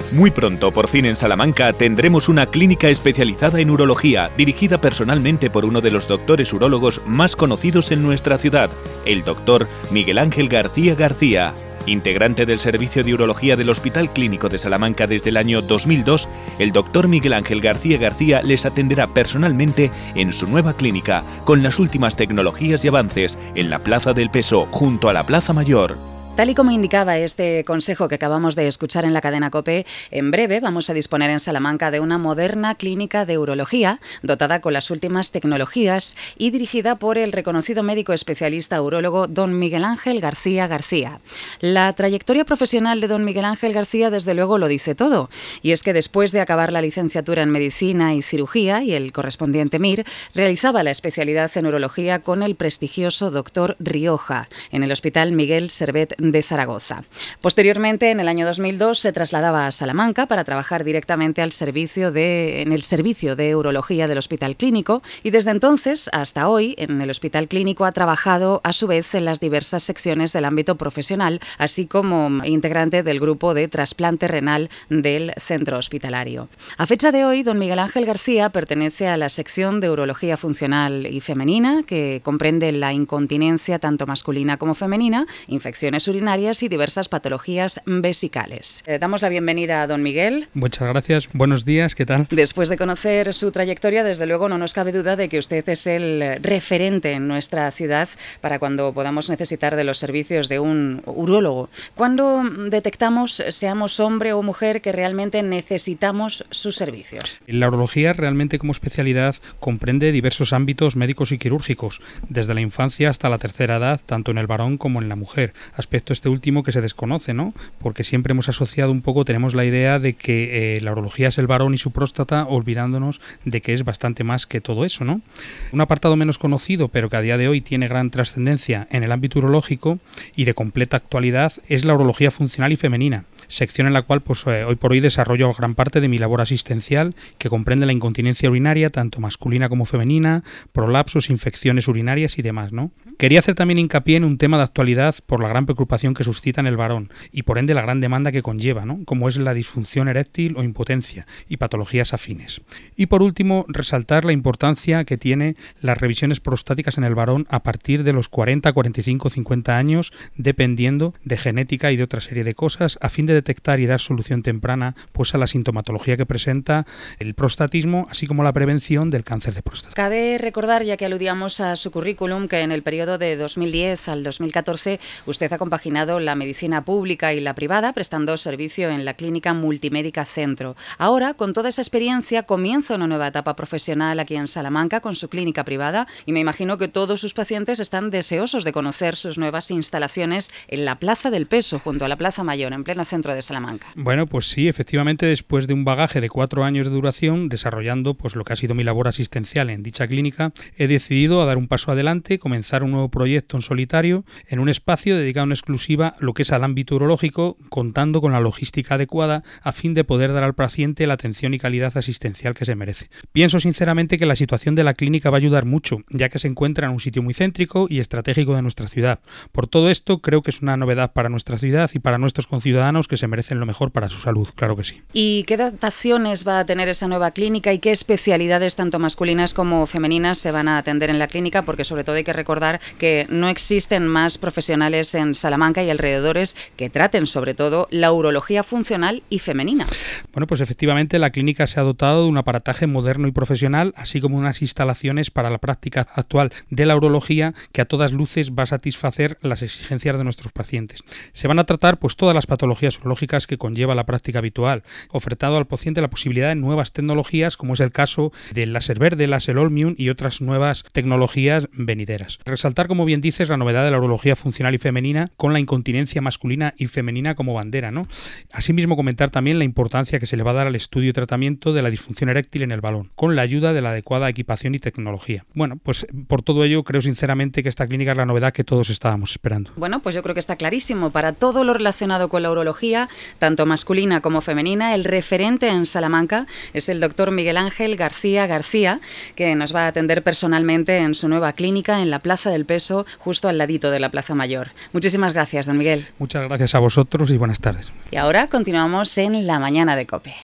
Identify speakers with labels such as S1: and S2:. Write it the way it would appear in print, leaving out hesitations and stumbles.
S1: Muy pronto, por fin en Salamanca, tendremos una clínica especializada en urología, dirigida personalmente por uno de los doctores urólogos más conocidos en nuestra ciudad, el doctor Miguel Ángel García García. Integrante del Servicio de Urología del Hospital Clínico de Salamanca desde el año 2002, el doctor Miguel Ángel García García les atenderá personalmente en su nueva clínica, con las últimas tecnologías y avances, en la Plaza del Peso, junto a la Plaza Mayor.
S2: Tal y como indicaba este consejo que acabamos de escuchar en la cadena COPE, en breve vamos a disponer en Salamanca de una moderna clínica de urología dotada con las últimas tecnologías y dirigida por el reconocido médico especialista urólogo don Miguel Ángel García García. La trayectoria profesional de don Miguel Ángel García desde luego lo dice todo, y es que después de acabar la licenciatura en Medicina y Cirugía y el correspondiente MIR, realizaba la especialidad en urología con el prestigioso doctor Rioja en el Hospital Miguel Servet de Zaragoza. Posteriormente, en el año 2002, se trasladaba a Salamanca para trabajar directamente en el servicio de urología del Hospital Clínico, y desde entonces hasta hoy en el Hospital Clínico ha trabajado a su vez en las diversas secciones del ámbito profesional, así como integrante del grupo de trasplante renal del centro hospitalario. A fecha de hoy, don Miguel Ángel García pertenece a la sección de urología funcional y femenina, que comprende la incontinencia tanto masculina como femenina, infecciones urinarias y diversas patologías vesicales. Damos la bienvenida a don Miguel.
S3: Muchas gracias. Buenos días, ¿qué tal?
S2: Después de conocer su trayectoria, desde luego no nos cabe duda de que usted es el referente en nuestra ciudad para cuando podamos necesitar de los servicios de un urólogo. ¿Cuándo detectamos, seamos hombre o mujer, que realmente necesitamos sus servicios?
S3: La urología realmente como especialidad comprende diversos ámbitos médicos y quirúrgicos, desde la infancia hasta la tercera edad, tanto en el varón como en la mujer. Aspecto este último que se desconoce, ¿no? Porque siempre hemos asociado un poco, tenemos la idea de que la urología es el varón y su próstata, olvidándonos de que es bastante más que todo eso, ¿no? Un apartado menos conocido, pero que a día de hoy tiene gran trascendencia en el ámbito urológico y de completa actualidad, es la urología funcional y femenina, sección en la cual hoy por hoy desarrollo gran parte de mi labor asistencial, que comprende la incontinencia urinaria, tanto masculina como femenina, prolapsos, infecciones urinarias y demás, ¿no? Quería hacer también hincapié en un tema de actualidad por la gran preocupación que suscita en el varón y por ende la gran demanda que conlleva, ¿no? Como es la disfunción eréctil o impotencia y patologías afines. Y por último, resaltar la importancia que tiene las revisiones prostáticas en el varón a partir de los 40, 45, 50 años, dependiendo de genética y de otra serie de cosas, a fin de detectar y dar solución temprana pues a la sintomatología que presenta el prostatismo, así como la prevención del cáncer de próstata.
S2: Cabe recordar, ya que aludíamos a su currículum, que en el periodo de 2010 al 2014 usted ha compaginado la medicina pública y la privada, prestando servicio en la Clínica Multimédica Centro. Ahora, con toda esa experiencia, comienza una nueva etapa profesional aquí en Salamanca con su clínica privada, y me imagino que todos sus pacientes están deseosos de conocer sus nuevas instalaciones en la Plaza del Peso, junto a la Plaza Mayor, en pleno centro de Salamanca.
S3: Bueno, pues sí, efectivamente, después de un bagaje de 4 años de duración, desarrollando pues lo que ha sido mi labor asistencial en dicha clínica, he decidido a dar un paso adelante, comenzar un nuevo proyecto en solitario, en un espacio dedicado en exclusiva a lo que es al ámbito urológico, contando con la logística adecuada a fin de poder dar al paciente la atención y calidad asistencial que se merece. Pienso sinceramente que la situación de la clínica va a ayudar mucho, ya que se encuentra en un sitio muy céntrico y estratégico de nuestra ciudad. Por todo esto, creo que es una novedad para nuestra ciudad y para nuestros conciudadanos, que se merecen lo mejor para su salud, claro que sí.
S2: ¿Y qué dotaciones va a tener esa nueva clínica y qué especialidades tanto masculinas como femeninas se van a atender en la clínica? Porque sobre todo hay que recordar que no existen más profesionales en Salamanca y alrededores que traten sobre todo la urología funcional y femenina.
S3: Bueno, pues efectivamente la clínica se ha dotado de un aparataje moderno y profesional, así como unas instalaciones para la práctica actual de la urología que a todas luces va a satisfacer las exigencias de nuestros pacientes. Se van a tratar pues todas las patologías urológicas que conlleva la práctica habitual, ofertando al paciente la posibilidad de nuevas tecnologías, como es el caso del láser verde, láser Olmium y otras nuevas tecnologías venideras. Resaltar, como bien dices, la novedad de la urología funcional y femenina con la incontinencia masculina y femenina como bandera, ¿no? Asimismo, comentar también la importancia que se le va a dar al estudio y tratamiento de la disfunción eréctil en el varón, con la ayuda de la adecuada equipación y tecnología. Bueno, pues por todo ello creo sinceramente que esta clínica es la novedad que todos estábamos esperando.
S2: Bueno, pues yo creo que está clarísimo. Para todo lo relacionado con la urología, urología, tanto masculina como femenina. El referente en Salamanca es el doctor Miguel Ángel García García, que nos va a atender personalmente en su nueva clínica en la Plaza del Peso, justo al ladito de la Plaza Mayor. Muchísimas gracias, don Miguel.
S3: Muchas gracias a vosotros y buenas tardes.
S2: Y ahora continuamos en La Mañana de COPE.